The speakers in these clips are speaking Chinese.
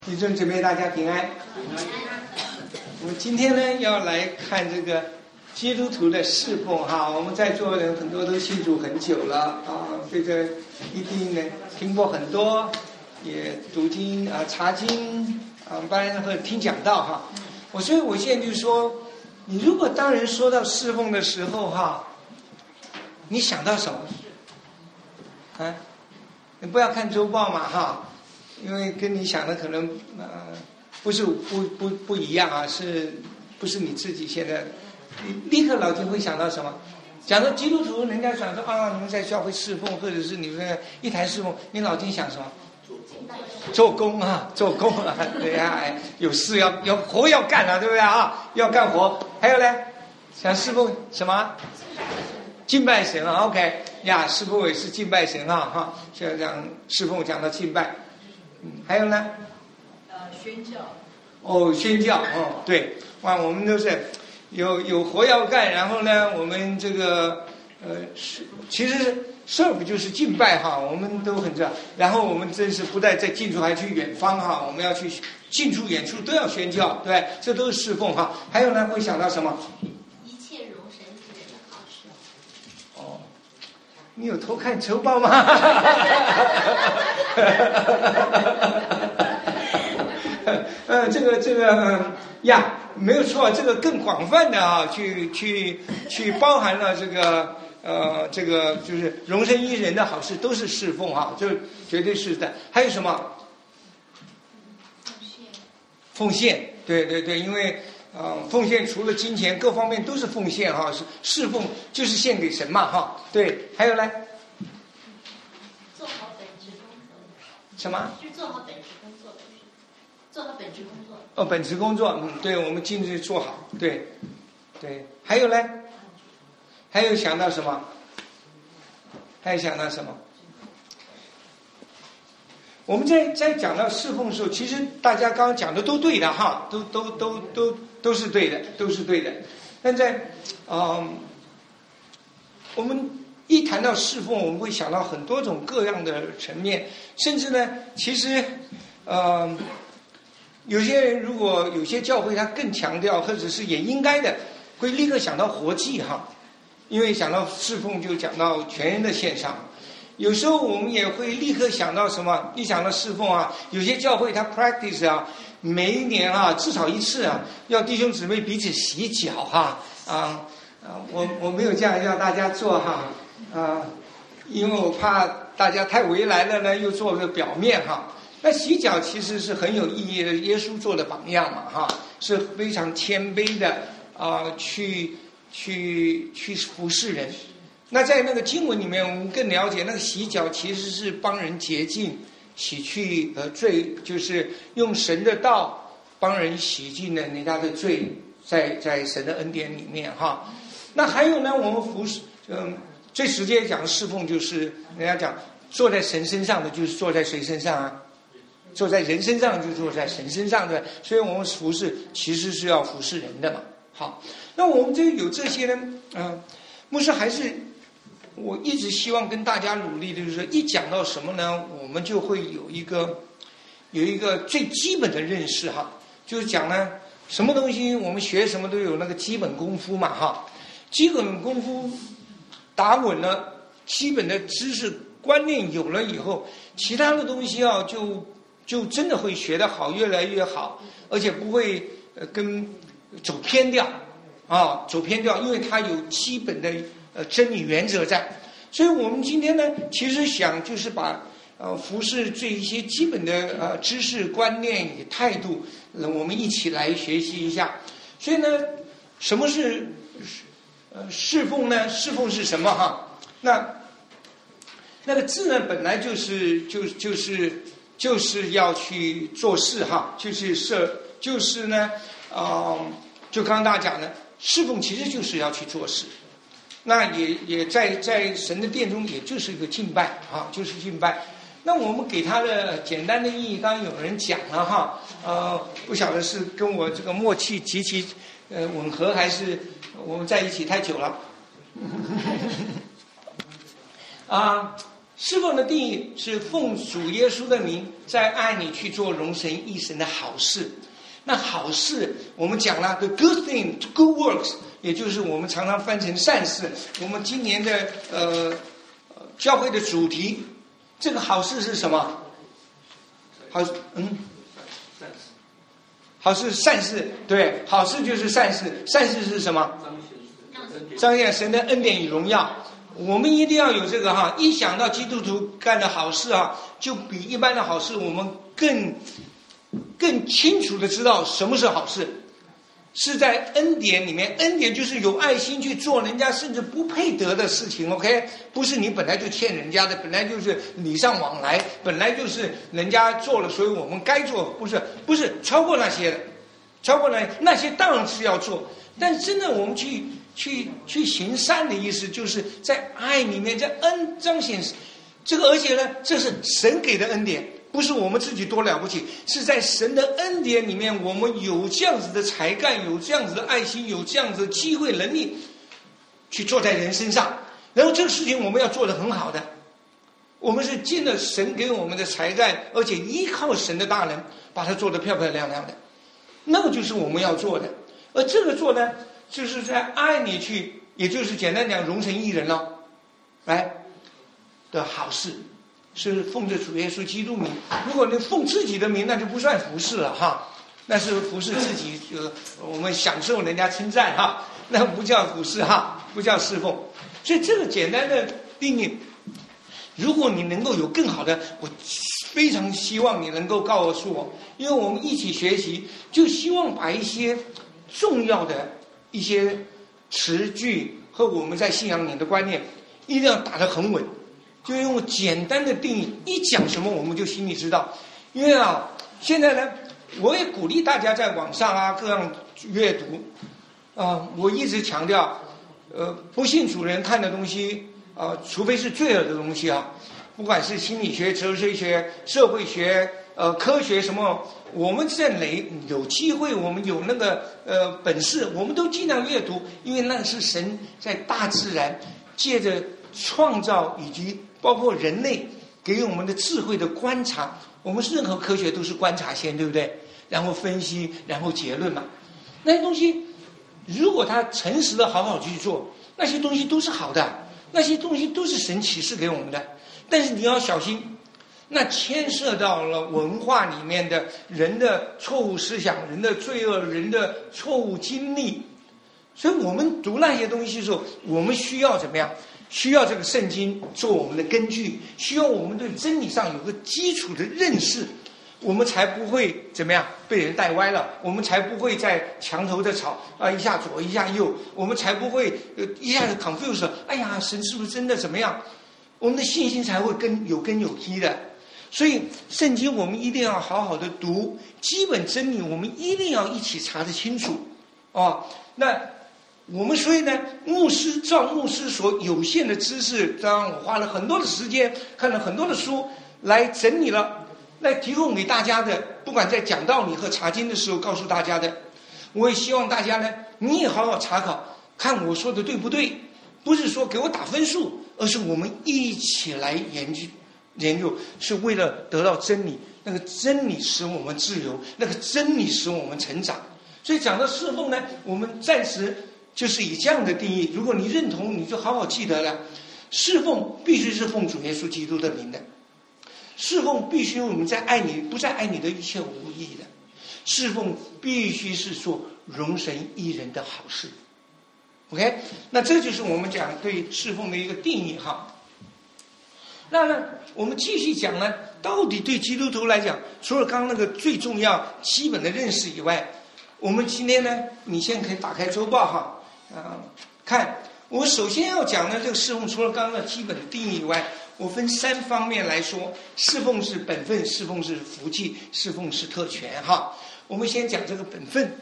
弟兄姊妹，大家平安。我们今天呢要来看这个基督徒的侍奉哈。我们在座的人很多都信主很久了啊，这个一定呢听过很多，也读经啊、查经啊，班或者听讲道哈。所以我现在就说，你如果当人说到侍奉的时候哈，你想到什么？啊，你不要看周报嘛哈。因为跟你想的可能不一样啊，不是你自己现在立刻脑筋会想到什么？讲到基督徒，人家想说啊，你们在教会侍奉，或者是你们一谈侍奉，你脑筋想什么？做工啊，做工啊，对呀，有事要活要干啊，对不对啊？要干活，还有呢，想侍奉什么？敬拜神啊 ，OK 呀，侍奉也是敬拜神啊，哈，现在讲侍奉讲到敬拜。还有呢？ 宣教。 哦，宣教哦，对，哇，我们都是有活要干，然后呢，我们这个其实serve就是敬拜哈，我们都很知道。然后我们真是不但在近处，还去远方哈，我们要去近处远处都要宣教，对，这都是侍奉哈。还有呢，会想到什么？ 一切容神一人的好事。 哦，你有偷看周报吗？这个呀，没有错，这个更广泛的啊，去包含了这个就是容身一人的好事，都是侍奉哈，这绝对是的。还有什么？奉献，对，因为奉献除了金钱，各方面都是奉献哈，是侍奉就是献给神嘛哈，对。还有呢？ 做好本职工作。 什么？ 就是做好本职工作，做好本职工作。 哦，本职工作，对，我们尽力做好，对。还有呢？还有想到什么？我们在讲到侍奉的时候，其实大家刚刚讲的都对的哈，都是对的，都是对的。但在我们一谈到侍奉，我们会想到很多种各样的层面，甚至呢，其实有些人如果有些教会他更强调，或者是也应该的，会立刻想到活祭哈，因为想到侍奉就讲到全人的献上。有时候我们也会立刻想到什么？一想到侍奉啊，有些教会他 practice 啊，每一年啊至少一次啊，要弟兄姊妹彼此洗脚哈我没有这样让大家做哈因为我怕大家太为难了呢，又做个表面哈。那洗脚其实是很有意义的，耶稣做的榜样嘛哈，是非常谦卑的去服侍人。那在那个经文里面，我们更了解那个洗脚其实是帮人洁净、洗去罪，就是用神的道帮人洗净了人家的罪，在神的恩典里面哈。那还有呢，我们服侍最直接讲侍奉就是人家讲坐在神身上的就是坐在谁身上啊？坐在人身上就坐在神身上的，所以我们服侍其实是要服侍人的嘛。好，那我们有这些呢，牧师还是我一直希望跟大家努力的就是说，一讲到什么呢，我们就会有一个最基本的认识哈，就是讲呢，什么东西我们学什么都有那个基本功夫嘛哈，基本功夫打稳了，基本的知识观念有了以后，其他的东西啊就真的会学得好，越来越好，而且不会走偏掉，因为它有基本的真理原则在。所以我们今天呢，其实想就是把服侍这一些基本的知识观念与态度，我们一起来学习一下。所以呢，什么是侍奉呢？侍奉是什么哈？那个字呢，本来就是要去做事哈，就是呢，就刚刚大家讲的，侍奉其实就是要去做事。那也在神的殿中，也就是一个敬拜啊，就是敬拜。那我们给它的简单的意义，刚刚有人讲了哈，不晓得是跟我这个默契极其吻合，还是我们在一起太久了侍奉的定义是奉主耶稣的名，在爱里去做荣神益神的好事。那好事我们讲了 the good thing good works， 也就是我们常常翻成善事。我们今年的教会的主题，这个好事是什么？好事善事，对，好事就是善事。善事是什么？彰显神的恩典与荣耀。我们一定要有这个哈，一想到基督徒干的好事啊，就比一般的好事我们更清楚的知道什么是好事，是在恩典里面。恩典就是有爱心去做人家甚至不配得的事情 OK， 不是你本来就欠人家的，本来就是礼尚往来，本来就是人家做了所以我们该做，不是超过那些的，超过那些当然是要做，但真的我们去行善的意思，就是在爱里面，在彰显这个，而且呢，这是神给的恩典，不是我们自己多了不起，是在神的恩典里面，我们有这样子的才干，有这样子的爱心，有这样子的机会能力，去做在人身上。然后这个事情我们要做得很好的，我们是尽了神给我们的才干，而且依靠神的大能，把它做得漂漂亮亮的，那个就是我们要做的。而这个做呢，就是在爱里去，也就是简单讲荣神益人了，来的好事，是奉着主耶稣基督名。如果你奉自己的名，那就不算服侍了哈，那是服侍自己，我们享受人家称赞哈，那不叫服侍哈，不叫侍奉。所以这个简单的定义，如果你能够有更好的，我非常希望你能够告诉我，因为我们一起学习，就希望把一些重要的一些词句和我们在信仰里的观念一定要打得很稳，就用简单的定义，一讲什么我们就心里知道。因为现在呢，我也鼓励大家在网上各样阅读我一直强调不信主人看的东西除非是罪恶的东西不管是心理学、哲学学、社会学科学什么，我们在有机会，我们有那个本事，我们都尽量阅读，因为那是神在大自然借着创造以及包括人类给我们的智慧的观察。我们任何科学都是观察先，对不对？然后分析，然后结论嘛。那些东西如果他诚实的好好去做，那些东西都是好的，那些东西都是神启示给我们的。但是你要小心，那牵涉到了文化里面的人的错误思想、人的罪恶、人的错误经历。所以我们读那些东西的时候，我们需要怎么样？需要这个圣经做我们的根据，需要我们对真理上有个基础的认识，我们才不会怎么样被人带歪了，我们才不会在墙头的吵一下左一下右，我们才不会一下子 confuse， 哎呀，神是不是真的怎么样？我们的信心才会有根有基的。所以圣经我们一定要好好的读，基本真理我们一定要一起查得清楚那我们所以呢，照牧师所有限的知识，当然我花了很多的时间，看了很多的书来整理了，来提供给大家的，不管在讲道理和查经的时候告诉大家的。我也希望大家呢，你也好好查考，看我说的对不对，不是说给我打分数，而是我们一起来研究，是为了得到真理。那个真理使我们自由，那个真理使我们成长。所以讲到侍奉呢，我们暂时就是以这样的定义，如果你认同，你就好好记得了。侍奉必须是奉主耶稣基督的名的，侍奉必须我们在爱你，不在爱你的一切无益的。侍奉必须是做荣神益人的好事。OK， 那这就是我们讲对侍奉的一个定义哈。那呢，我们继续讲呢，到底对基督徒来讲，除了刚刚那个最重要基本的认识以外，我们今天呢，你现在可以打开周报哈，看我首先要讲的这个侍奉，除了刚刚的基本的定义以外，我分3方面来说。侍奉是本分，侍奉是福气，侍奉是特权哈。我们先讲这个本分。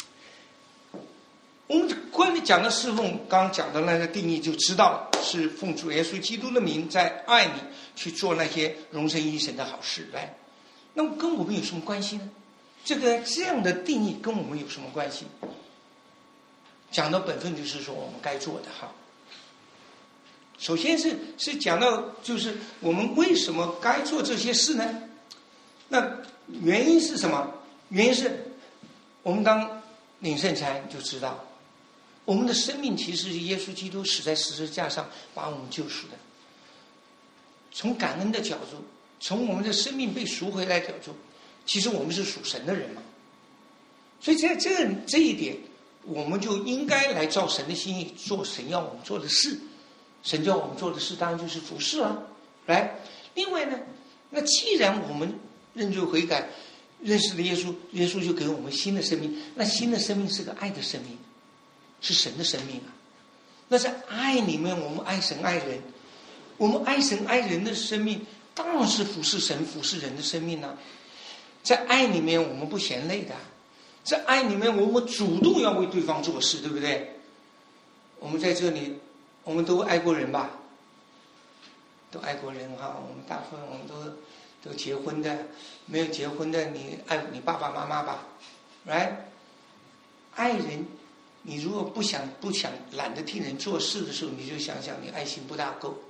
我们关于讲的侍奉，刚刚讲的那个定义就知道了，是奉主耶稣基督的名，在爱里去做那些荣神益神的好事来。那么跟我们有什么关系呢？这样的定义跟我们有什么关系？讲到本分，就是说我们该做的哈。 首先是讲到就是我们为什么该做这些事呢？那原因是什么？原因是我们当领圣餐就知道，我们的生命其实是耶稣基督死在十字架上把我们救赎的。从感恩的角度，从我们的生命被赎回来的角度，其实我们是属神的人嘛。所以在这一点，我们就应该来照神的心意做神要我们做的事。神叫我们做的事当然就是服事啊。来，另外呢，那既然我们认罪悔改，认识了耶稣，耶稣就给我们新的生命。那新的生命是个爱的生命，是神的生命啊。那在爱里面，我们爱神爱人，我们爱神爱人的生命，当然是服侍神服侍人的生命啊。在爱里面，我们不嫌累的。在爱里面，我们主动要为对方做事，对不对？我们在这里，我们都爱过人吧？都爱过人哈。我们大部分我们都结婚的，没有结婚的，你爱你爸爸妈妈吧 ，right？ 爱人，你如果不想懒得替人做事的时候，你就想想你爱心不大够，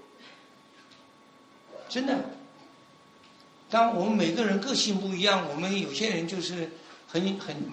真的。当然我们每个人个性不一样，我们有些人就是很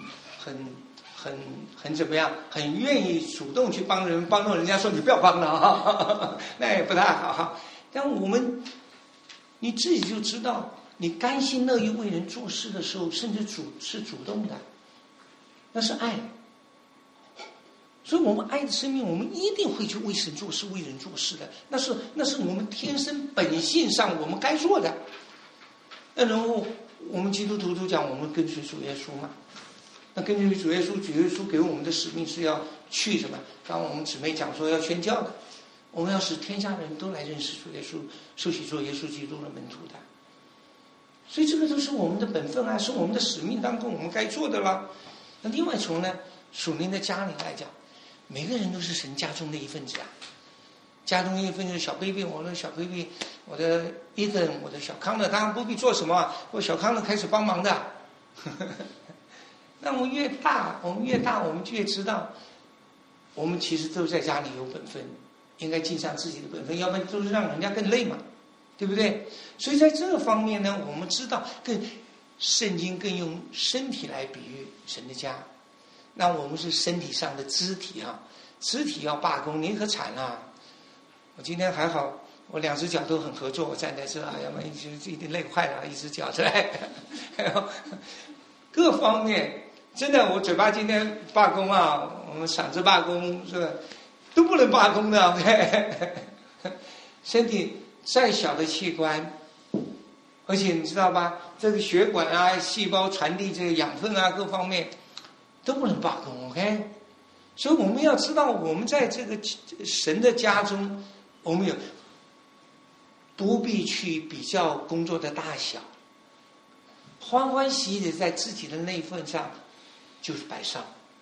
怎么样，很愿意主动去帮人，帮到人家说你不要帮了啊，那也不太好哈。但我们你自己就知道，你甘心乐意为人做事的时候，甚至是主动的，那是爱。所以我们爱的生命，我们一定会去为神做事，为人做事的，那是我们天生本性上我们该做的。那然后我们基督徒都讲我们跟随主耶稣嘛，那跟随主耶稣，主耶稣给我们的使命是要去什么？刚刚我们姊妹讲说要宣教的，我们要使天下人都来认识主耶稣，受洗做耶稣基督的门徒的。所以这个都是我们的本分啊，是我们的使命当中我们该做的啦。那另外从呢属灵的家里来讲，每个人都是神家中的一份子啊。家中一份子，小 baby， 我的小 baby， 我的伊登，我的小康乐，当然不必做什么，我小康乐开始帮忙的。那我们越大，我们就越知道，我们其实都在家里有本分，应该尽上自己的本分，要不然都是让人家更累嘛，对不对？所以在这个方面呢，我们知道圣经更用身体来比喻神的家。那我们是身体上的肢体啊，肢体要罢工，你可惨了。我今天还好，我两只脚都很合作，我站在这啊，要不然一定累坏了，一只脚在。各方面真的，我嘴巴今天罢工啊，我们嗓子罢工是吧？都不能罢工的。OK？ 身体再小的器官，而且你知道吧，这个血管啊、细胞传递这个养分啊，各方面都不能罢工。OK？ 所以我们要知道，我们在这个神的家中，我们有不必去比较工作的大小，欢欢喜喜在自己的那份上就是摆上。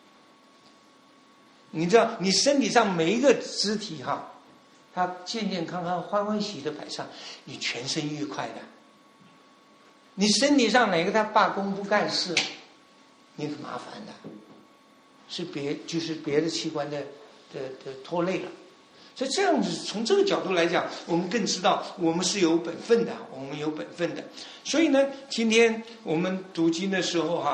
你知道，你身体上每一个肢体哈，它健健康康、欢欢喜喜的摆上，你全身愉快的。你身体上哪个他罢工不干事，你很麻烦的，是就是别的器官的拖累了。所以这样子，从这个角度来讲，我们更知道我们是有本分的，我们有本分的。所以呢，今天我们读经的时候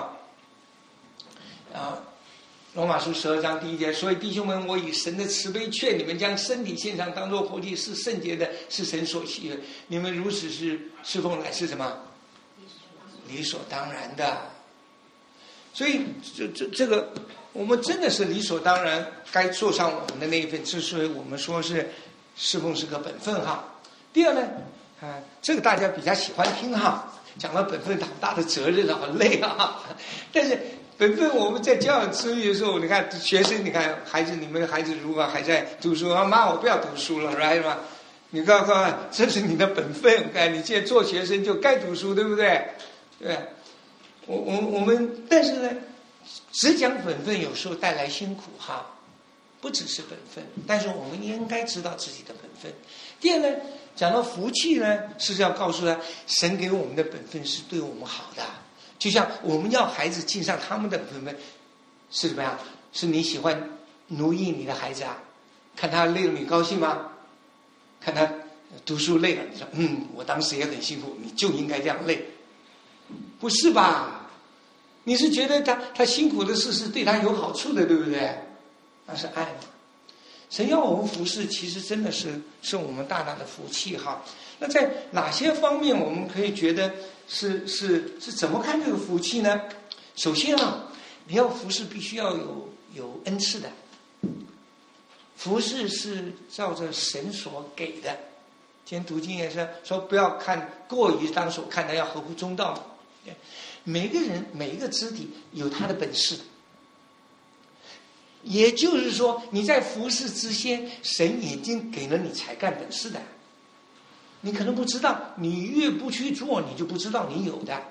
罗马书12章1节，所以弟兄们，我以神的慈悲劝你们，将身体献上，当作活祭，是圣洁的，是神所喜悦。你们如此是侍奉，乃是什么？理所当然的。所以这个我们真的是理所当然该做上我们的那一份，之所以我们说是侍奉是个本分哈。第二呢，这个大家比较喜欢听哈，讲到本分好大的责任好累啊。但是本分我们在教养子女的时候，你看学生，你看孩子，你们的孩子如果还在读书，妈我不要读书了 ，right 吗？你告诉他这是你的本分，你既然做学生就该读书，对不对？对。我们但是呢，只讲本分有时候带来辛苦哈，不只是本分，但是我们应该知道自己的本分。第二呢，讲到福气呢，是要告诉他，神给我们的本分是对我们好的。就像我们要孩子尽上他们的本分，是怎么样？是你喜欢奴役你的孩子啊？看他累了你高兴吗？ 看他读书累了，你说我当时也很辛苦，你就应该这样累，不是吧？你是觉得他辛苦的事是对他有好处的，对不对？那是爱嘛。神要我们服侍，其实真的是我们大大的福气哈。那在哪些方面我们可以觉得是怎么看这个福气呢？首先啊，你要服侍必须要有恩赐的。服侍是照着神所给的。今天读经也是说，不要看过于当所看的，要合乎中道。每个人每一个肢体有他的本事，也就是说你在服侍之前，神已经给了你才干本事的。你可能不知道，你越不去做，你就不知道你有的。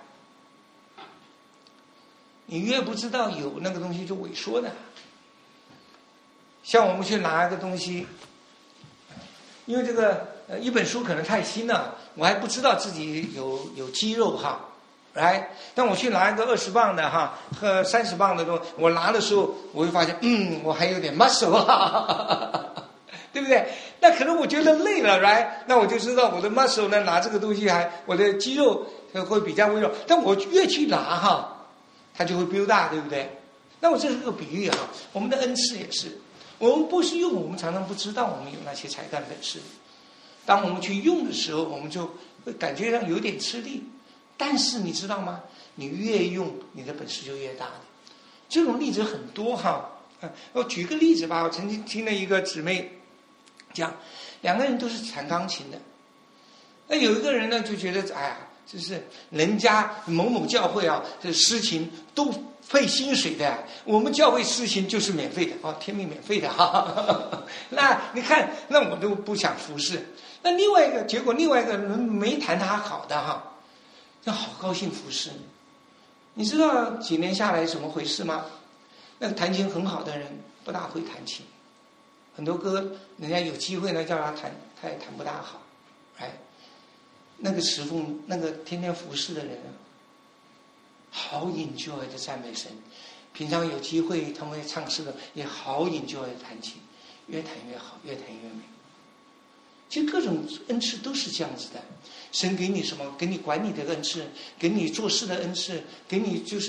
你越不知道有那个东西，就萎缩的。像我们去拿一个东西，因为这个一本书可能太新了，我还不知道自己有肌肉哈。来，当我去拿一个20磅的哈和30磅的东西，我拿的时候，我会发现，我还有点 muscle 哈，对不对？那可能我觉得累了，来，那我就知道我的 muscle 呢，拿这个东西我的肌肉会比较微弱。但我越去拿哈，它就会 build 大，对不对？那我这是个比喻哈，我们的恩赐也是，我们不是用，我们常常不知道我们有那些才干本事。当我们去用的时候，我们就会感觉上有点吃力。但是你知道吗？你越用，你的本事就越大的。这种例子很多哈。我举个例子吧，我曾经听了一个姊妹讲，2个人都是弹钢琴的。那有一个人呢，就觉得就是人家某某教会啊，这诗琴都费薪水的，我们教会诗琴就是免费的天命免费的哈。那你看，那我都不想服侍。那结果另外一个人没弹他好的哈。那好高兴服侍你知道几年下来怎么回事吗？那个弹琴很好的人不大会弹琴，很多歌人家有机会呢叫他弹，他也弹不大好。那个侍奉那个天天服侍的人好 enjoy 的赞美神，平常有机会他们唱诗的也好 enjoy 的弹琴，越弹越好，越弹越美。其实各种恩赐都是这样子的，神给你什么？给你管理的恩赐，给你做事的恩赐，给你就是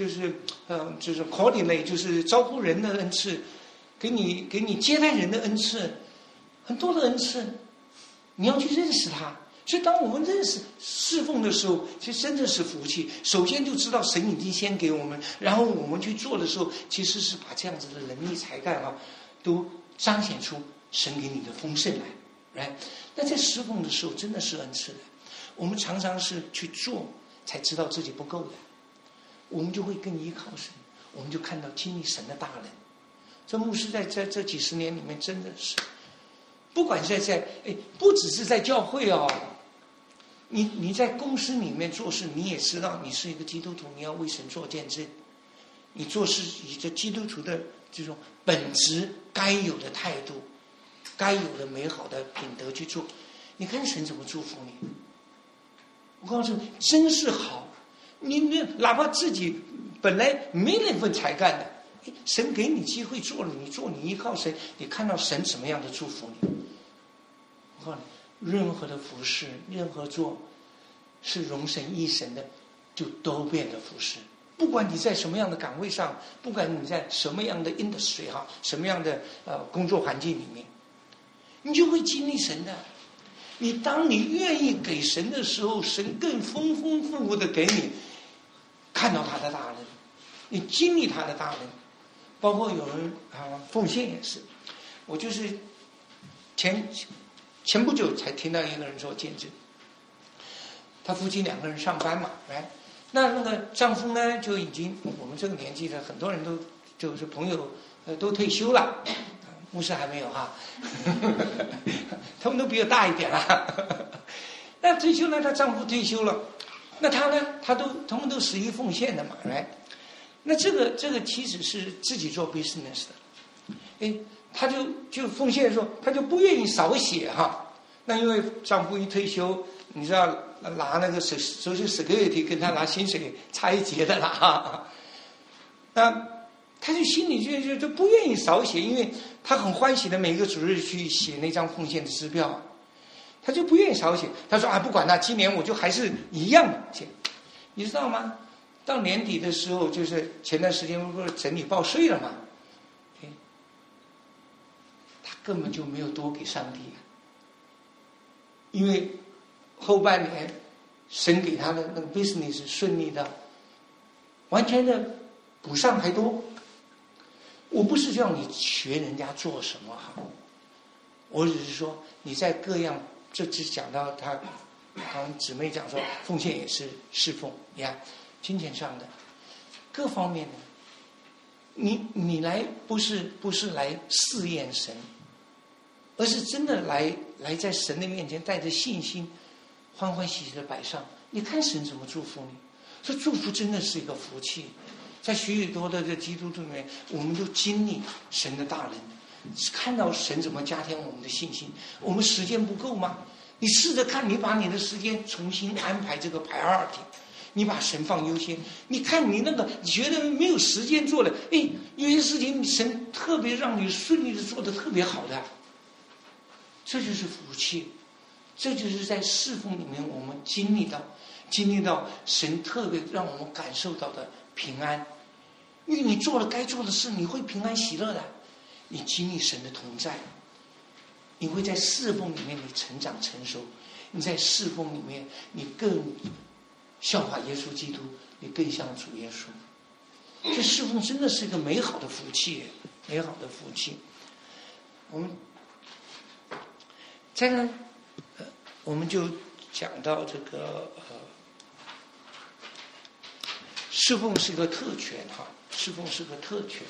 coordinate 就是招呼人的恩赐，给你接待人的恩赐，很多的恩赐，你要去认识它。所以当我们认识侍奉的时候，其实真的是福气。首先就知道神已经先给我们，然后我们去做的时候，其实是把这样子的能力才干都彰显出神给你的丰盛来。那在侍奉的时候真的是恩赐的，我们常常是去做才知道自己不够的，我们就会更依靠神，我们就看到经历神的大能。这牧师在这几十年里面真的是，不管不只是在教会你在公司里面做事，你也知道你是一个基督徒，你要为神做见证，你做事以这基督徒的这种本质该有的态度，该有的美好的品德去做，你看神怎么祝福你。我告诉你，真是好。你哪怕自己本来没那份才干的，神给你机会做了，你做，你依靠神，你看到神怎么样的祝福你。我告诉你，任何的服侍，任何做是荣神益神的，就都变得服侍。不管你在什么样的岗位上，不管你在什么样的 industry 什么样的工作环境里面，你就会经历神的。当你愿意给神的时候，神更丰丰富富的给你看到他的大能，你经历他的大能。包括有人奉献也是，我就是前不久才听到一个人说见证，他夫妻2个人上班嘛，那个丈夫呢就已经，我们这个年纪的很多人都就是朋友都退休了，牧师还没有他们都比我大一点了。那退休了，她丈夫退休了，那他呢，他们都11奉献的嘛，那这个妻子是自己做 business 的，他就奉献的时候，他就不愿意少写那因为丈夫一退休，你知道拿那个social security跟他拿薪水差一截的啦那他就心里就不愿意少写，因为他很欢喜的每个主日去写那张奉献的支票。 他就不愿意少写。他说不管了，今年我就还是一样写。你知道吗？到年底的时候，就是前段时间不是整理报税了吗？他根本就没有多给上帝，因为后半年神给他的那个 business 顺利的，完全的补上还多。我不是叫你学人家做什么好，我只是说你在各样，这只讲到他，刚刚姊妹讲说奉献也是侍奉，你看金钱上的各方面的，你来不是来试验神，而是真的来在神的面前带着信心，欢欢喜喜的摆上。你看神怎么祝福你，这祝福真的是一个福气。在许许多多的基督徒里面，我们都经历神的大能，看到神怎么加添我们的信心。我们时间不够吗？你试着看，你把你的时间重新安排这个priority，你把神放优先。你看你那个你觉得没有时间做的，有些事情神特别让你顺利的做的特别好的，这就是福气。这就是在侍奉里面我们经历到神特别让我们感受到的平安。因为你做了该做的事，你会平安喜乐的，你经历神的同在，你会在侍奉里面你成长成熟，你在侍奉里面你更效法耶稣基督，你更像主耶稣。这侍奉真的是一个美好的福气，美好的福气。我们再来我们就讲到这个侍奉是个特权侍奉是个特权。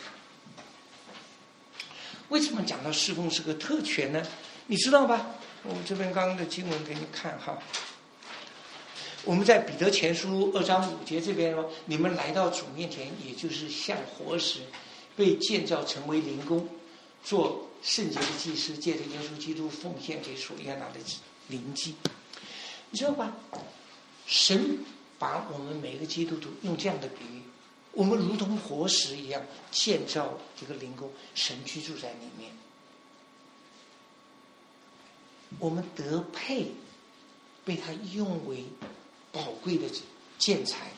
为什么讲到侍奉是个特权呢？你知道吧？我们这边刚刚的经文给你看我们在彼得前书2章5节这边说，你们来到主面前，也就是像活石，被建造成为灵宫，做圣洁的祭司，借着耶稣基督奉献给属耶拿的灵祭。你知道吧？神把我们每个基督徒用这样的比喻，我们如同活石一样建造这个灵宫，神居住在里面，我们得配被他用为宝贵的建材。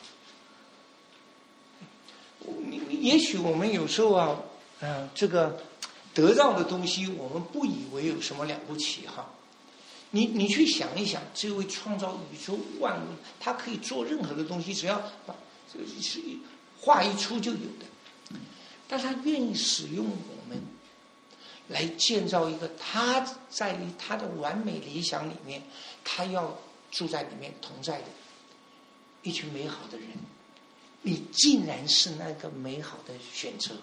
也许我们有时候这个得到的东西我们不以为有什么了不起你去想一想，这位创造宇宙万物，他可以做任何的东西，只要把这个话一出就有的。但他愿意使用我们来建造一个他在他的完美理想里面，他要住在里面同在的一群美好的人。你竟然是那个美好的选择，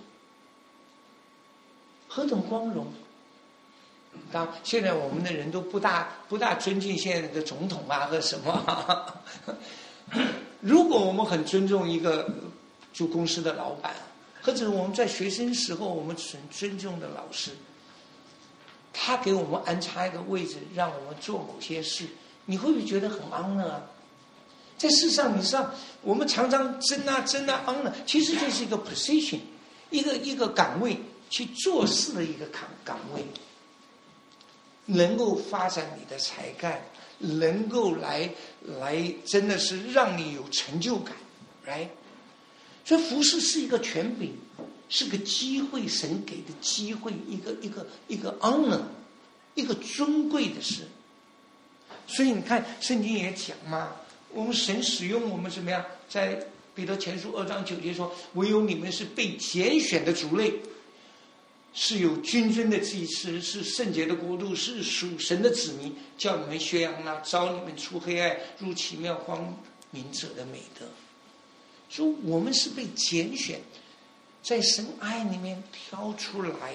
何等光荣！当然现在我们的人都不大尊敬现在的总统和什么如果我们很尊重一个就公司的老板，或者我们在学生时候我们很尊重的老师，他给我们安插一个位置让我们做某些事，你会不会觉得很honor在世上你知道我们常常争honor，其实这是一个 position， 一个岗位，去做事的一个岗位，能够发展你的才干，能够来真的是让你有成就感，right？ 所以服事是一个权柄，是个机会，神给的机会，一个 honor， 一个尊贵的事。所以你看圣经也讲嘛，我们神使用我们怎么样，在彼得前书2章9节说，唯有你们是被拣选的族类，是有君尊的祭司，是圣洁的国度，是属神的子民，叫你们宣扬招你们出黑暗入奇妙光明者的美德。所以我们是被拣选，在神爱里面挑出来，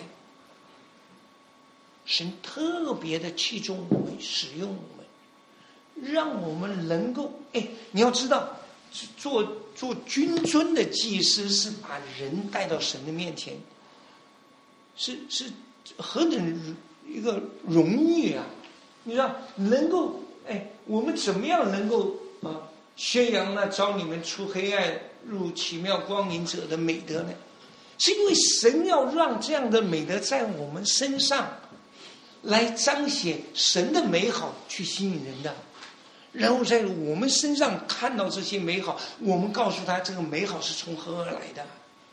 神特别的器重我们，使用我们，让我们能够你要知道做君尊的祭司是把人带到神的面前，是何等一个荣誉啊！你知道能够我们怎么样能够宣扬招你们出黑暗入奇妙光明者的美德呢？是因为神要让这样的美德在我们身上， 来彰显神的美好，去吸引人的。然后在我们身上看到这些美好，我们告诉他这个美好是从何而来的，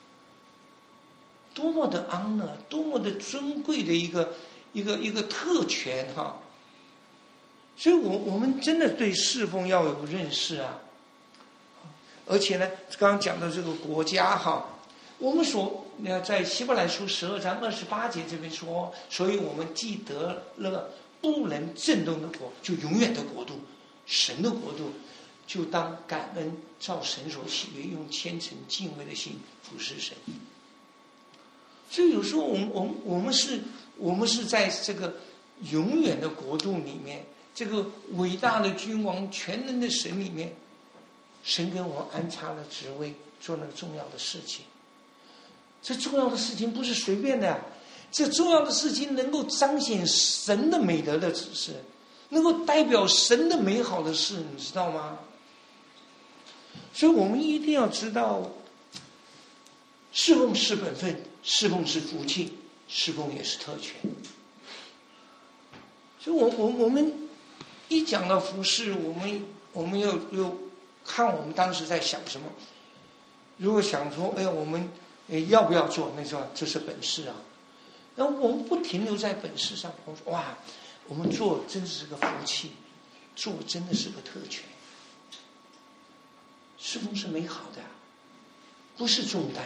多么的honor，多么的尊贵的一个特权哈！所以我们真的对侍奉要有认识啊。而且呢，刚刚讲的这个国家哈，我们在希伯来书12章28节这边说，所以我们既得了不能震动的国，就永远的国度，神的国度，就当感恩，照神所喜悦，用虔诚敬畏的心服侍神。所以有时候我们是在这个永远的国度里面，这个伟大的君王、全能的神里面，神给我们安插了职位，做那个重要的事情。这重要的事情不是随便的，这重要的事情能够彰显神的美德的指示，能够代表神的美好的事，你知道吗？所以我们一定要知道，侍奉是本分，侍奉是福气，侍奉也是特权。所以我们一讲到服事，我们又看我们当时在想什么。如果想说，哎呀，我们要不要做？那说这是本事啊。然后我们不停留在本事上，我说哇，我们做真是个福气，做真的是个特权。侍奉是美好的，不是重担，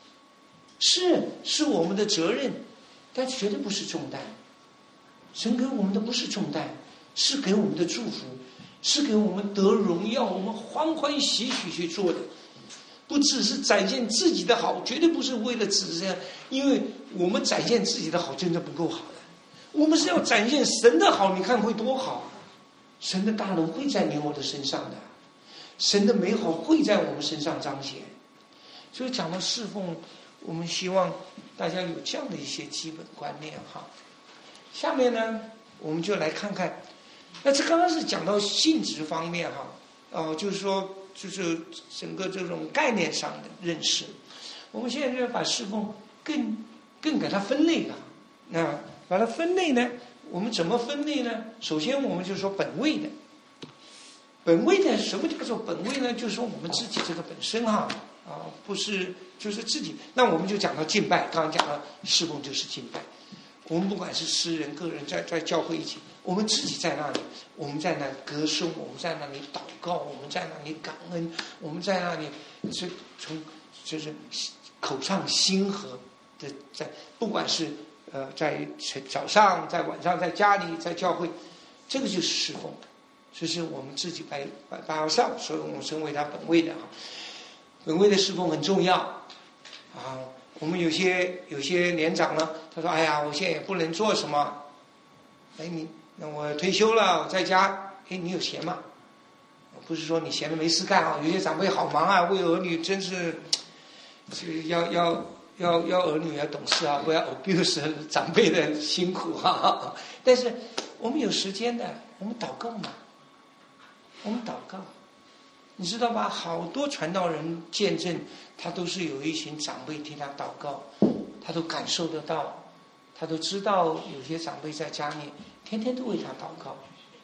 是我们的责任，但绝对不是重担。神给我们的不是重担，是给我们的祝福，是给我们得荣耀，我们欢欢喜喜去做的。不只是展现自己的好，绝对不是为了只是因为我们展现自己的好真的不够好的，我们是要展现神的好，你看会多好啊！神的大能会在你我的身上的，神的美好会在我们身上彰显。所以讲到侍奉，我们希望大家有这样的一些基本观念哈。下面呢，我们就来看看，那这刚刚是讲到性质方面哈，就是说就是整个这种概念上的认识。我们现在就要把侍奉更给它分类了。那把它分类呢，我们怎么分类呢？首先我们就说本位的。本位的，什么叫做本位呢？就是说我们自己这个本身哈，不是就是自己。那我们就讲到敬拜，刚刚讲到侍奉就是敬拜。我们不管是诗人、个人在教会一起，我们自己在那里，我们在那里歌颂，我们在那里祷告，我们在那里感恩，我们在那里就是口唱心和的在，不管是在早上、在晚上、在家里、在教会，这个就是侍奉，这是我们自己摆上，所以我们称为它本位的本位的侍奉很重要啊。我们有些年长呢，他说：“哎呀，我现在也不能做什么。那我退休了，我在家。你有闲吗？不是说你闲的没事干啊。有些长辈好忙啊，为儿女真是，要儿女要懂事啊，不要 abuse 长辈的辛苦啊。但是我们有时间的，我们祷告嘛，我们祷告。”你知道吧？好多传道人见证，他都是有一群长辈替他祷告，他都感受得到，他都知道有些长辈在家里天天都为他祷告。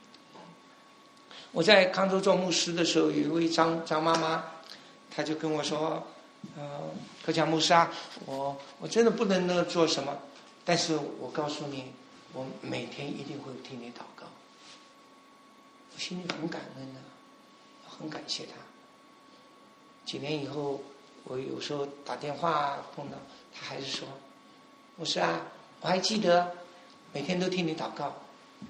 我在康州做牧师的时候，有一位张妈妈，她就跟我说：“柯强牧师啊，我真的不能做什么，但是我告诉你，我每天一定会替你祷告。”我心里很感恩的。很感谢他。几年以后，我有时候打电话碰到他，还是说：“牧师啊，我还记得每天都替你祷告。”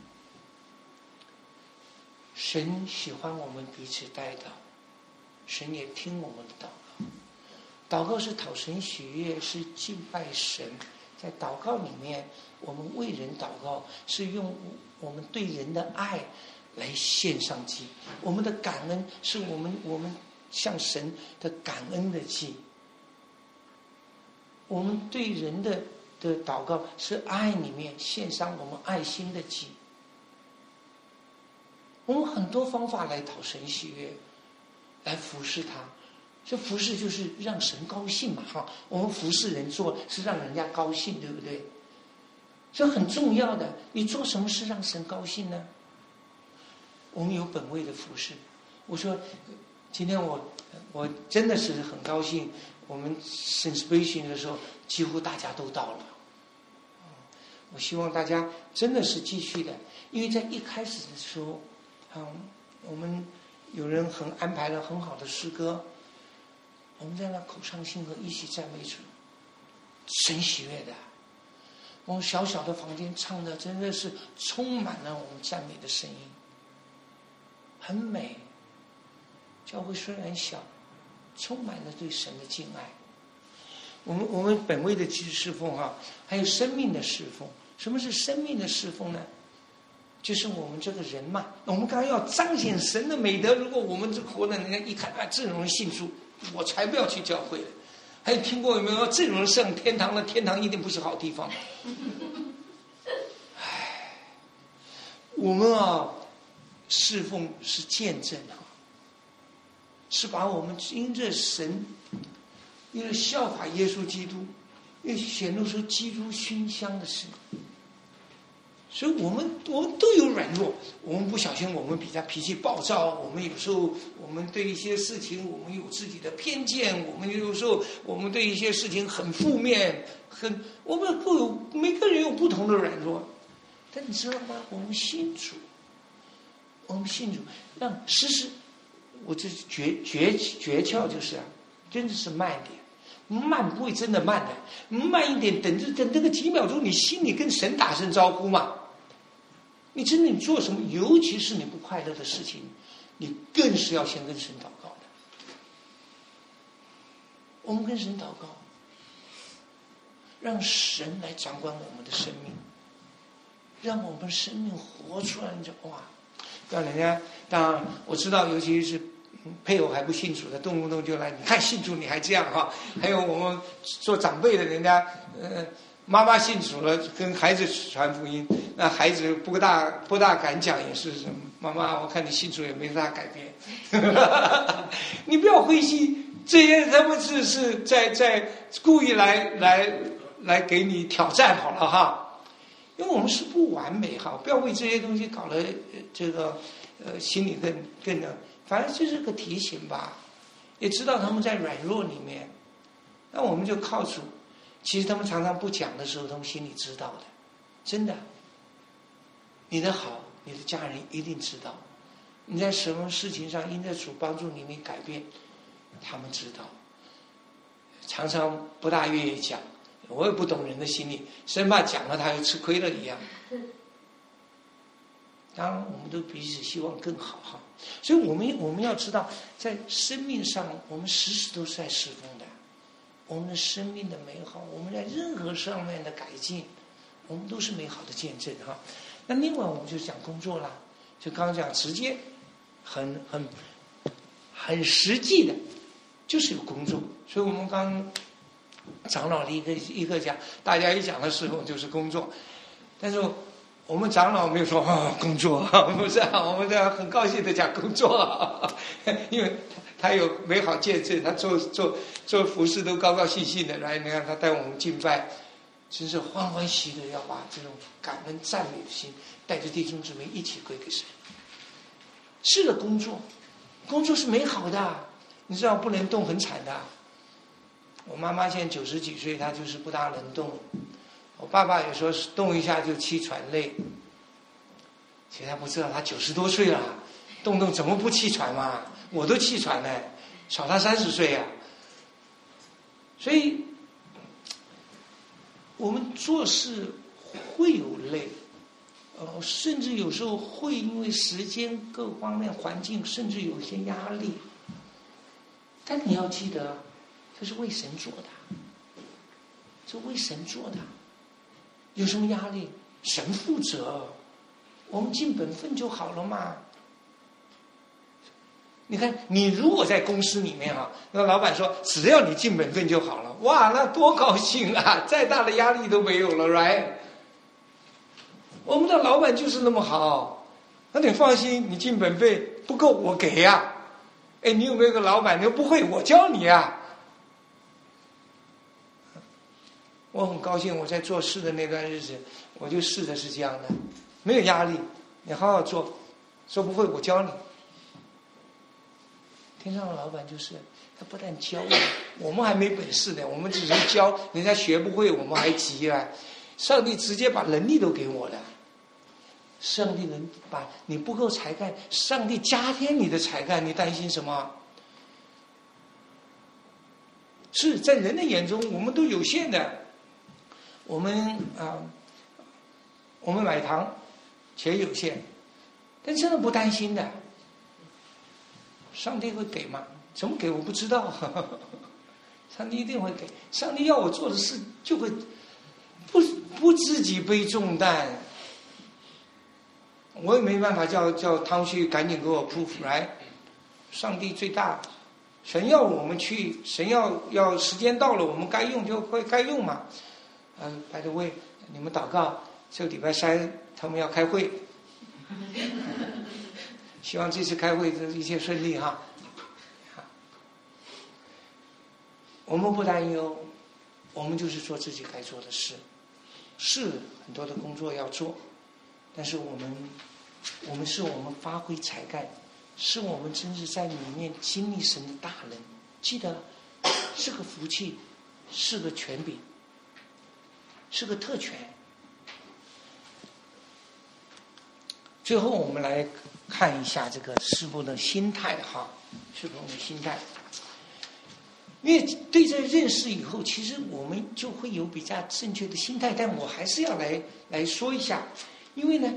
神喜欢我们彼此代祷，神也听我们的祷告。祷告是讨神喜悦，是敬拜神。在祷告里面，我们为人祷告，是用我们对人的爱来献上祭，我们的感恩是我们向神的感恩的祭。我们对人的祷告是爱里面献上我们爱心的祭。我们很多方法来讨神喜悦，来服侍他。这服侍就是让神高兴嘛，哈！我们服侍人做是让人家高兴，对不对？ 这很重要的。你做什么事让神高兴呢？我们有本位的服事。我说，今天我真的是很高兴，我们celebration的时候几乎大家都到了。我希望大家真的是继续的，因为在一开始的时候，我们有人安排了很好的诗歌，我们在那口唱心和一起赞美主，神喜悦的。我们小小的房间唱的真的是充满了我们赞美的声音，很美。教会虽然小，充满了对神的敬爱。我们本位的侍奉还有生命的侍奉。什么是生命的侍奉呢？就是我们这个人嘛，我们刚刚要彰显神的美德。如果我们这活的人家一看这种人信主，我才不要去教会了。还有听过有没有这种人上天堂了？天堂一定不是好地方。我们侍奉是见证是把我们因着神，因为效法耶稣基督，因为显露出基督馨香的事。所以我们都有软弱，我们不小心，我们比较脾气暴躁，我们有时候我们对一些事情我们有自己的偏见，我们有时候我们对一些事情很负面，我们每个人有不同的软弱。但你知道吗？我们信主，让我这诀窍就是真的是慢一点，慢不会真的慢的，慢一点，等那个几秒钟，你心里跟神打声招呼嘛。你真的你做什么，尤其是你不快乐的事情，你更是要先跟神祷告的。我们跟神祷告，让神来掌管我们的生命，让我们生命活出来。你就哇，让人家当然我知道，尤其是配偶还不信主的，动不动就来，你看信主你还这样还有我们做长辈的，人家妈妈信主了，跟孩子传福音，那孩子不大敢讲，也是妈妈，我看你信主也没大改变。你不要灰心，这些他们是在故意来给你挑战好了因为我们是不完美不要为这些东西搞了这个心里更的，反正就是个提醒吧，也知道他们在软弱里面，那我们就靠主。其实他们常常不讲的时候，他们心里知道的，真的。你的好，你的家人一定知道。你在什么事情上因着主帮助你没改变，他们知道。常常不大愿意讲，我也不懂人的心理，生怕讲了他又吃亏了一样。当然，我们都彼此希望更好所以我们要知道，在生命上，我们时时都是在侍奉的。我们的生命的美好，我们在任何上面的改进，我们都是美好的见证那另外我们就讲工作啦，就刚刚讲直接很实际的，就是有工作。所以我们刚长老的一个讲，大家一讲的时候就是工作，但是我们长老没有说工作不是我们这很高兴的讲工作因为他有美好见证，他做服事都高高兴兴的来，你看他带我们敬拜，真是欢欢喜的，要把这种感恩赞美的心带着弟兄姊妹一起归给神。是的，工作是美好的，你知道不能动很惨的。我妈妈现在90几岁，她就是不大能动。我爸爸有时候动一下就气喘累，其实他不知道他90多岁了，动怎么不气喘嘛？我都气喘了，少他30岁所以我们做事会有累，甚至有时候会因为时间各方面环境，甚至有些压力。但你要记得，这是为神做的，这为神做的。有什么压力？神负责，我们尽本分就好了嘛。你看，你如果在公司里面那老板说只要你尽本分就好了，哇，那多高兴啊！再大的压力都没有了 ，right？ 我们的老板就是那么好，那你放心，你尽本分不够我给呀。你有没有个老板？你说不会，我教你啊。 我很高兴，我在做事的那段日子，我就试的是这样的，没有压力，你好好做，说不会我教你。天上的老板就是他不但教我们还没本事呢，我们只是教人家学不会，我们还急啊。上帝直接把能力都给我了，上帝能把你不够才干，上帝加添你的才干，你担心什么？是在人的眼中，我们都有限的。我们我们买糖钱有限，但真的不担心的。上帝会给吗？怎么给我不知道，上帝一定会给。上帝要我做的事，就会不自己背重担。我也没办法叫汤旭赶紧给我 proof right。上帝最大，神要我们去，神要时间到了，我们该用就会该用嘛。by the way， 你们祷告，这个礼拜3他们要开会，希望这次开会一切顺利哈。我们不担忧，我们就是做自己该做的事，是很多的工作要做，但是我们是我们发挥才干，是我们真是在里面经历神的大能，记得是个福气，是个权柄，是个特权。最后我们来看一下这个侍奉的心态哈，侍奉的心态。因为对这认识以后，其实我们就会有比较正确的心态，但我还是要来说一下，因为呢，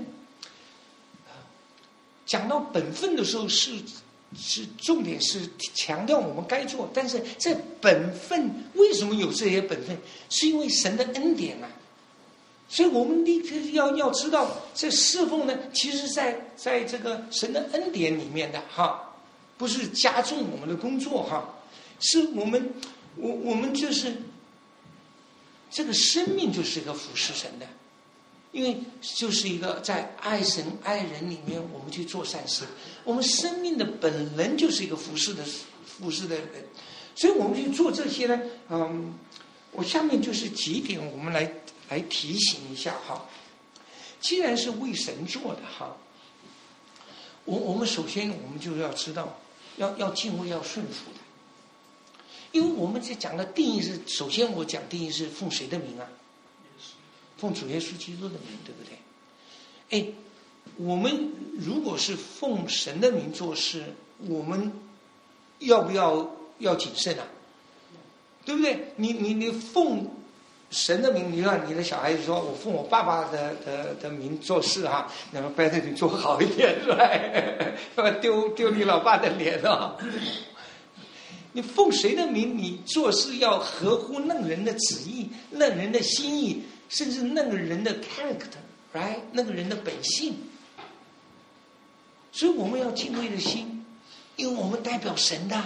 讲到本分的时候是重点是强调我们该做，但是这本分为什么有这些本分，是因为神的恩典啊。所以我们立刻要知道，这侍奉呢，其实在这个神的恩典里面的哈，不是加重我们的工作哈，是我们就是这个生命就是一个服侍神的，因为就是一个在爱神爱人里面，我们去做善事，我们生命的本能就是一个服侍的人，所以我们去做这些呢，我下面就是几点，我们来提醒一下哈。既然是为神做的哈，我们首先我们就要知道，要敬畏，要顺服的。因为我们在讲的定义是，首先我讲定义是奉谁的名啊？奉主耶稣基督的名，对不对？我们如果是奉神的名做事，我们要不要谨慎啊？对不对？你奉神的名，你让你的小孩子说我奉我爸爸的名做事哈，那么拜托你做好一点，是吧？要不然丢你老爸的脸啊！你奉谁的名，你做事要合乎那个人的旨意、那个人的心意，甚至那个人的 character，right？ 那个人的本性。所以我们要敬畏的心，因为我们代表神的。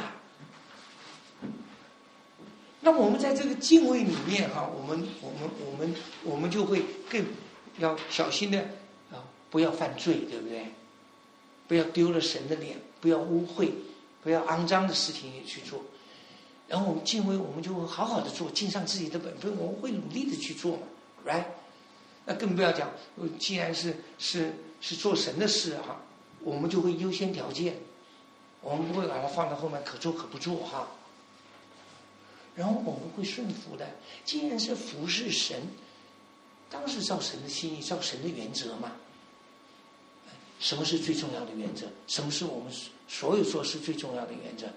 那我们在这个敬畏里面哈，我们就会更要小心的不要犯罪，对不对？不要丢了神的脸，不要污秽，不要肮脏的事情也去做。然后我们敬畏，我们就会好好的做，尽上自己的本分，我们会努力的去做嘛 ，right？ 那更不要讲，既然是做神的事哈，我们就会优先条件，我们不会把它放到后面，可做可不做哈。然后我们会顺服的，既然是服侍神，当是照神的心意，照神的原则嘛。什么是最重要的原则？什么是我们所有做事最重要的原则？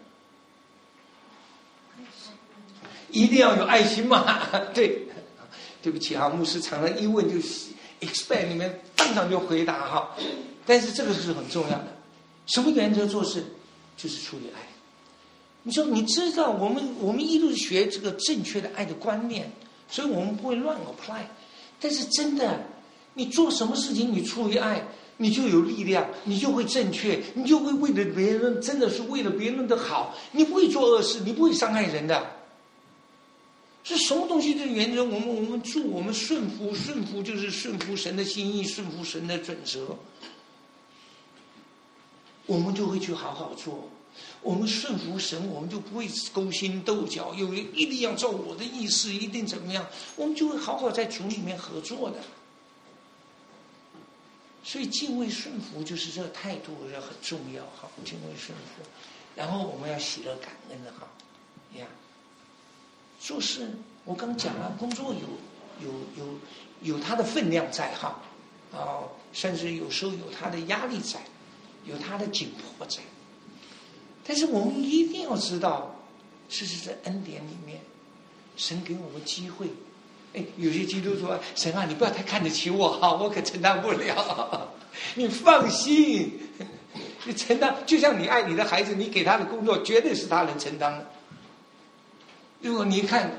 一定要有爱心嘛。对不起啊，牧师常常一问就 expect 你们当场就回答哈。但是这个是很重要的，什么原则做事？就是出于爱。你说你知道我们一路学这个正确的爱的观念，所以我们不会乱 apply。但是真的，你做什么事情你出于爱，你就有力量，你就会正确，你就会为了别人，真的是为了别人的好，你不会做恶事，你不会伤害人的。是什么东西的原则？我们顺服就是顺服神的心意，顺服神的准则，我们就会去好好做。 我们顺服神，我们就不会勾心斗角，有人一定要照我的意思，一定怎么样，我们就会好好在主里面合作的。所以敬畏顺服就是这个态度要很重要哈，敬畏顺服，然后我们要喜乐感恩的哈，做事我刚讲了，工作有它的分量在哈，甚至有时候有它的压力在，有它的紧迫在，但是我们一定要知道，事实在恩典里面，神给我们机会。有些基督徒说：“神啊，你不要太看得起我哈，我可承担不了。你放心，你承担，就像你爱你的孩子，你给他的工作绝对是他能承担的。如果你一看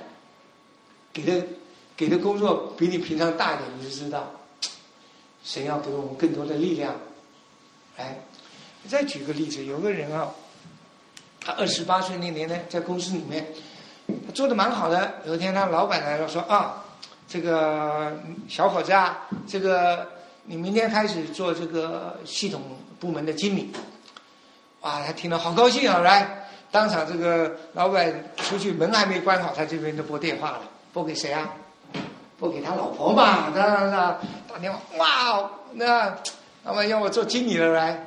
给的工作比你平常大一点，你就知道，神要给我们更多的力量。再举个例子，有个人啊，他28岁那年呢，在公司里面，他做的蛮好的。有一天，他老板来了，说啊。”这个小伙子啊，这个你明天开始做这个系统部门的经理。哇，他听了好高兴啊！来，当场这个老板出去，门还没关好，他这边就拨电话了，拨给谁啊？拨给他老婆嘛。他打电话，哇，那老板要我做经理了来。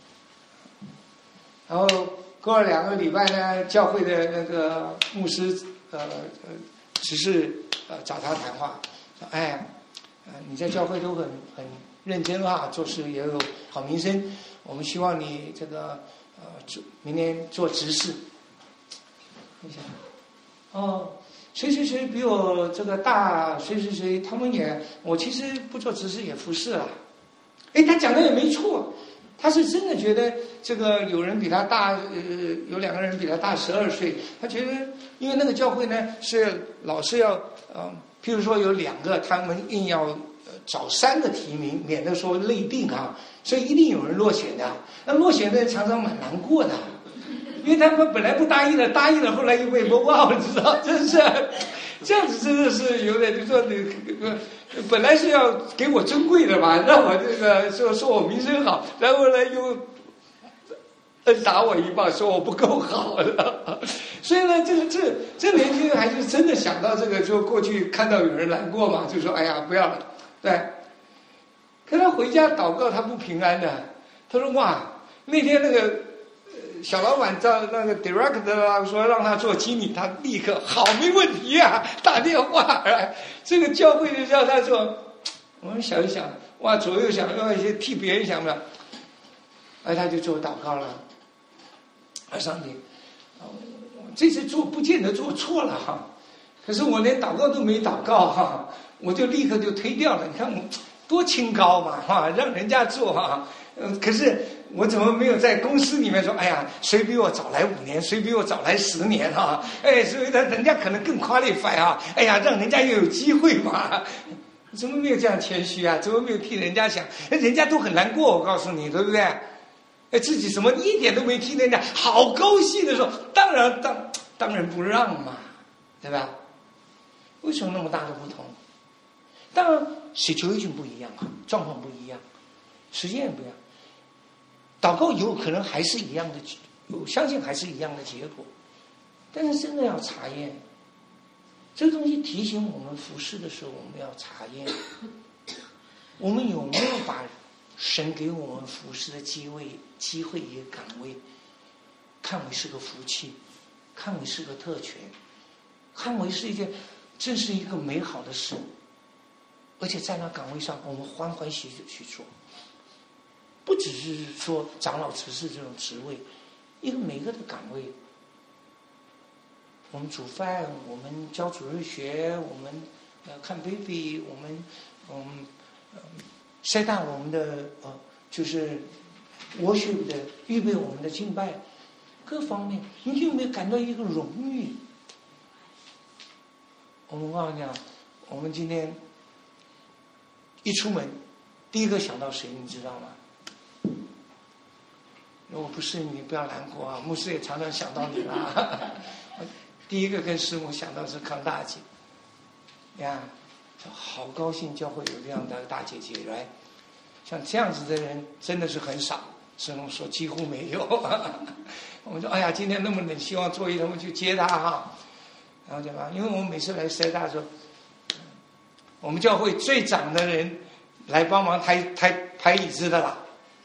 然后过了2个礼拜呢，教会的那个牧师只是找他谈话，说你在教会都很认真啊，做事也有好名声，我们希望你这个明年做执事。你想，谁谁谁比我这个大，谁谁谁他们我其实不做执事也服侍了。他讲的也没错，他是真的觉得这个有人比他大，有2个人比他大12岁，他觉得因为那个教会呢是老是要譬如说有2个，他们硬要找3个提名，免得说内定啊，所以一定有人落选的。那落选的人常常蛮难过的，因为他们本来不答应了，答应了后来又被蒙out，你知道，真是这样子，真的是有点就说本来是要给我尊贵的嘛，让我这个说我名声好，然后呢又恩打我一棒，说我不够好了。所以呢，这年轻人还是真的想到这个，就过去看到有人难过嘛，就说哎呀不要了，对。可他回家祷告，他不平安的。他说哇，那天那个小老板叫那个 director 说让他做经理，他立刻好，没问题啊，打电话来，这个教会就叫他做。我们想一想，哇，左右想要一些替别人想不了，他就做祷告了。上帝，这次做不见得做错了哈，可是我连祷告都没祷告哈，我就立刻就推掉了。你看我多清高嘛哈，让人家做哈，可是我怎么没有在公司里面说，哎呀，谁比我早来5年，谁比我早来10年哈，所以人家可能更qualify啊，哎呀，让人家又有机会嘛。怎么没有这样谦虚啊？怎么没有替人家想？人家都很难过，我告诉你，对不对？自己什么一点都没替人家好高兴的时候，当然不让嘛，对吧？为什么那么大的不同？当然 situation 不一样啊，状况不一样，实践不一样。祷告有可能还是一样的，我相信还是一样的结果，但是真的要查验。这个东西提醒我们服事的时候，我们要查验，我们有没有把神给我们服事的机会一个岗位看为是个福气，看为是个特权，看为是一件真是一个美好的事，而且在那岗位上我们欢欢喜喜去做，不只是说长老执事这种职位，每个的岗位，我们煮饭，我们教主日学，我们看 baby， 我们set up 我们的就是 worship 的预备我们的敬拜，各方面，你有没有感到一个荣誉？我们告诉你讲，我们今天一出门，第一个想到谁，你知道吗？如果不是你，不要难过啊，牧师也常常想到你啦。第一个跟师母想到是康大姐，呀，好高兴教会有这样的大姐姐来，像这样子的人真的是很少， 师兄说几乎没有。我们说哎呀，今天那么冷，希望周一他们去接他哈。然后讲啊，因为我们每次来塞大的时候，我们教会最长的人来帮忙抬椅子的啦。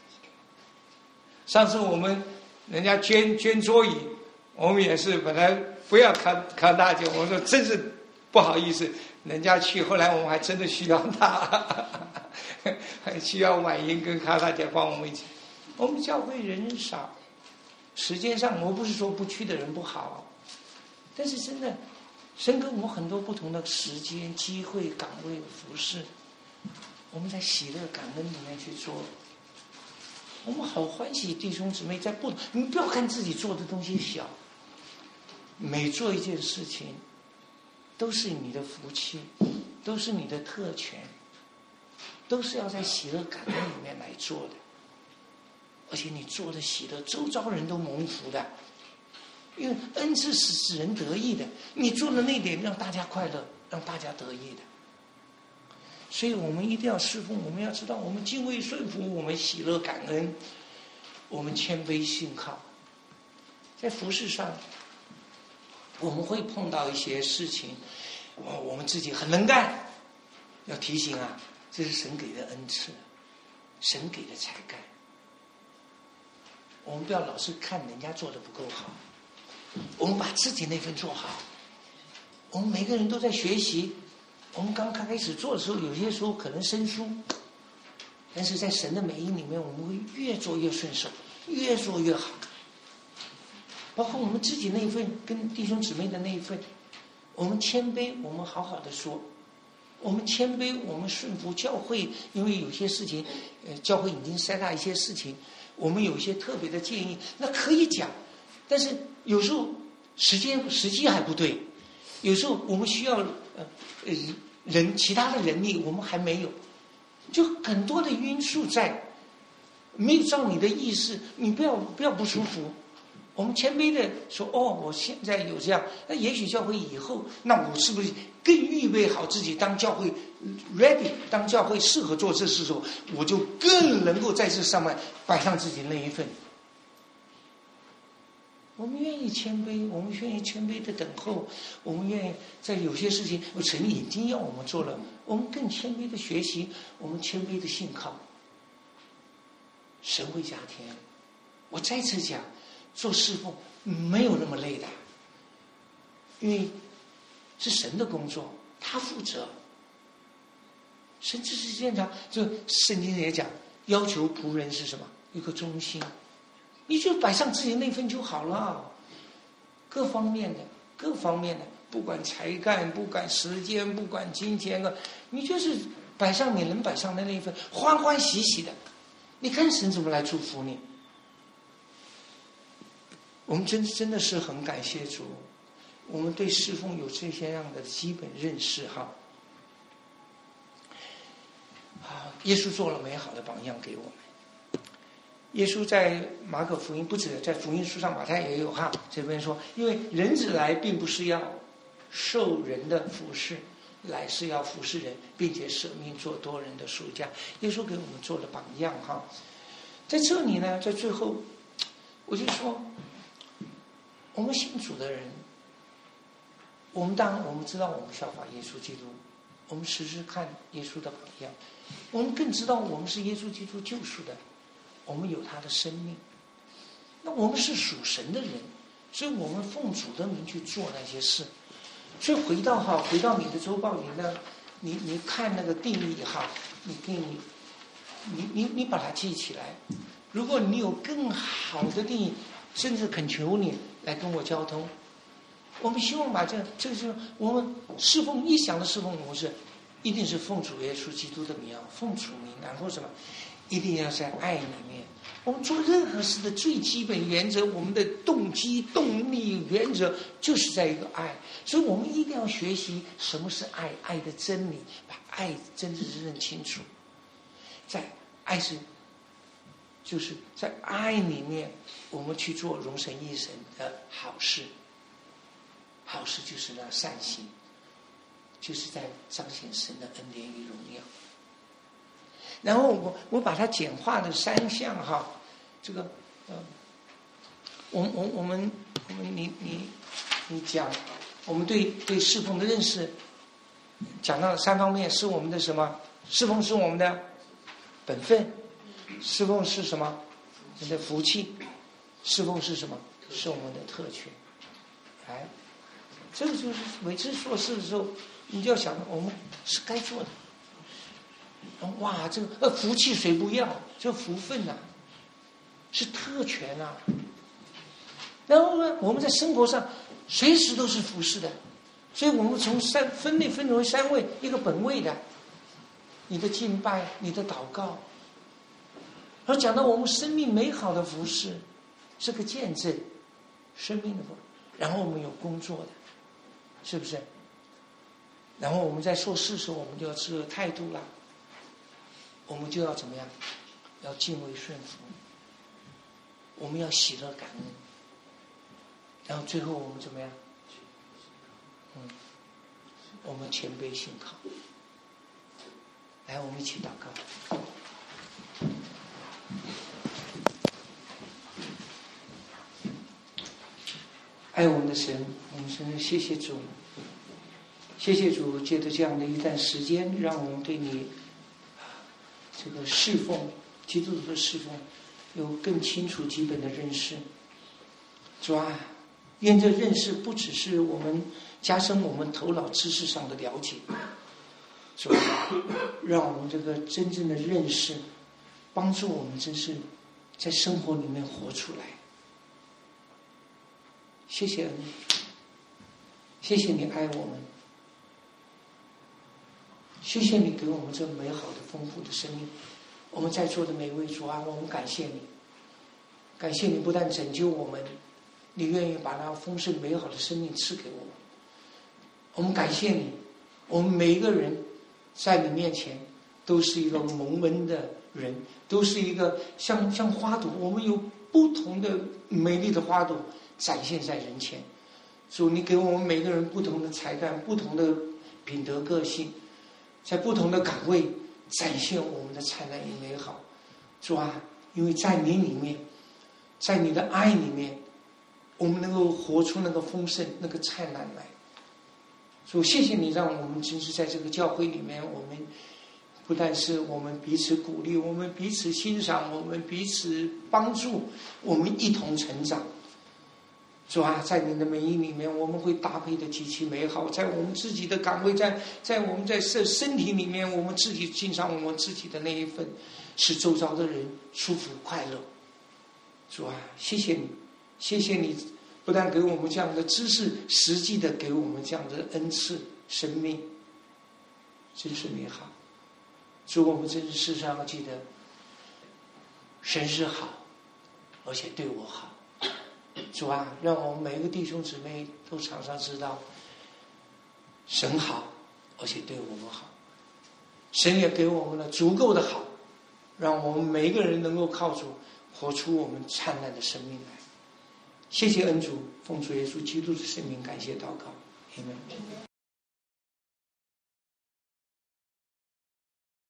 上次我们人家捐桌椅，我们也是本来不要看大姐，我说真是不好意思，人家去，后来我们还真的需要他，还需要婉英跟卡大姐帮我们一起。我们教会人少，时间上我不是说不去的人不好，但是真的神给我们很多不同的时间、机会、岗位、服事，我们在喜乐感恩里面去做。我们好欢喜弟兄姊妹在不，你不要看自己做的东西小，每做一件事情都是你的福气，都是你的特权，都是要在喜乐感恩里面来做的。而且你做的喜乐，周遭人都蒙福的，因为恩赐是使人得意的，你做的那点让大家快乐，让大家得意的。所以我们一定要侍奉，我们要知道我们敬畏顺服，我们喜乐感恩，我们谦卑信靠。在服事上我们会碰到一些事情，我们自己很能干，要提醒啊，这是神给的恩赐，神给的才干。我们不要老是看人家做的不够好，我们把自己那份做好。我们每个人都在学习，我们刚开始做的时候，有些时候可能生疏，但是在神的美意里面，我们会越做越顺手，越做越好。包括我们自己那一份跟弟兄姊妹的那一份，我们谦卑，我们好好的说，我们谦卑，我们顺服教会，因为有些事情，教会已经塞大一些事情，我们有一些特别的建议，那可以讲，但是有时候时机还不对，有时候我们需要其他的人力我们还没有，就很多的因素在，没有照你的意思，你不要不舒服。我们谦卑的说，我现在有这样，那也许教会以后，那我是不是更预备好自己，当教会 ready， 当教会适合做这事的时候，我就更能够在这上面摆上自己那一份。我们愿意谦卑，我们愿意谦卑的等候，我们愿意在有些事情神已经要我们做了，我们更谦卑的学习，我们谦卑的信靠，神会加添。我再次讲，做侍奉没有那么累的，因为是神的工作，他负责。神只是现场，就圣经也讲，要求仆人是什么？一个忠心，你就摆上自己那份就好了。各方面的，不管才干，不管时间，不管金钱的，你就是摆上你能摆上的那一份，欢欢喜喜的。你看神怎么来祝福你。我们真的是很感谢主，我们对侍奉有这些样的基本认识哈。耶稣做了美好的榜样给我们。耶稣在马可福音，不止在福音书上，马太也有哈。这边说，因为人子来并不是要受人的服侍，来是要服侍人，并且舍命做多人的赎价。耶稣给我们做了榜样哈。在这里呢，在最后，我就说，我们信主的人，我们知道我们效法耶稣基督，我们时时看耶稣的榜样，我们更知道我们是耶稣基督救赎的，我们有他的生命。那我们是属神的人，所以我们奉主的名去做那些事。所以回到你的周报里呢，你看那个定义哈，你把它记起来。如果你有更好的定义，甚至恳求你来跟我交通。我们希望把这就是我们侍奉一想的侍奉模式，一定是奉主耶稣基督的名，奉主名，然后什么，一定要在爱里面。我们做任何事的最基本原则，我们的动机、动力、原则就是在一个爱。所以我们一定要学习什么是爱，爱的真理，把爱真正是认清楚。在爱就是在爱里面，我们去做荣神益神的好事。好事就是那善行，就是在彰显神的恩典与荣耀。然后我把它简化的3项哈， 这个我们你讲，我们对侍奉的认识，讲到3方面，是我们的什么？侍奉是我们的本分，侍奉是什么？我们的福气，侍奉是什么？是我们的特权。哎，这个就是每次做事的时候，你就要想，我们是该做的。哇，这个福气谁不要？这福分呐、是特权啊。然后呢，我们在生活上随时都是服侍的，所以我们从分类分为3位，一个本位的，你的敬拜，你的祷告。然后讲到我们生命美好的服侍，是个见证，生命的服侍。然后我们有工作的，是不是？然后我们在做事的时候，我们就要这个态度啦。我们就要怎么样？要敬畏顺服，我们要喜乐感恩，然后最后我们怎么样？我们谦卑信靠。来，我们一起祷告。爱我们的神，我们真的谢谢主，谢谢主，借着这样的一段时间，让我们对你这个侍奉基督徒的侍奉有更清楚基本的认识。主啊，愿这认识不只是我们加深我们头脑知识上的了解，主啊，让我们这个真正的认识帮助我们真是在生活里面活出来。谢谢恩，谢谢你爱我们，谢谢你给我们这美好的丰富的生命。我们在座的每位主啊，我们感谢你，感谢你不但拯救我们，你愿意把那丰盛美好的生命赐给我们。我们感谢你，我们每一个人在你面前都是一个蒙恩的人，都是一个像花朵，我们有不同的美丽的花朵展现在人前。主，你给我们每个人不同的才干，不同的品德个性，在不同的岗位展现我们的灿烂与美好。主啊，因为在你里面，在你的爱里面，我们能够活出那个丰盛，那个灿烂来。主，谢谢你让我们真是在这个教会里面，我们不但是我们彼此鼓励，我们彼此欣赏，我们彼此帮助，我们一同成长。主啊，在你的美意里面，我们会搭配的极其美好。在我们自己的岗位，在我们在身体里面，我们自己欣赏我们自己的那一份，使周遭的人舒服快乐。主啊，谢谢你，谢谢你，不但给我们这样的知识，实际的给我们这样的恩赐生命，真是美好。主，我们真是时常要记得，神是好，而且对我好。主啊，让我们每一个弟兄姊妹都常常知道，神好，而且对我们好。神也给我们了足够的好，让我们每一个人能够靠主活出我们灿烂的生命来。谢谢恩主，奉主耶稣基督的圣名感谢祷告，阿们。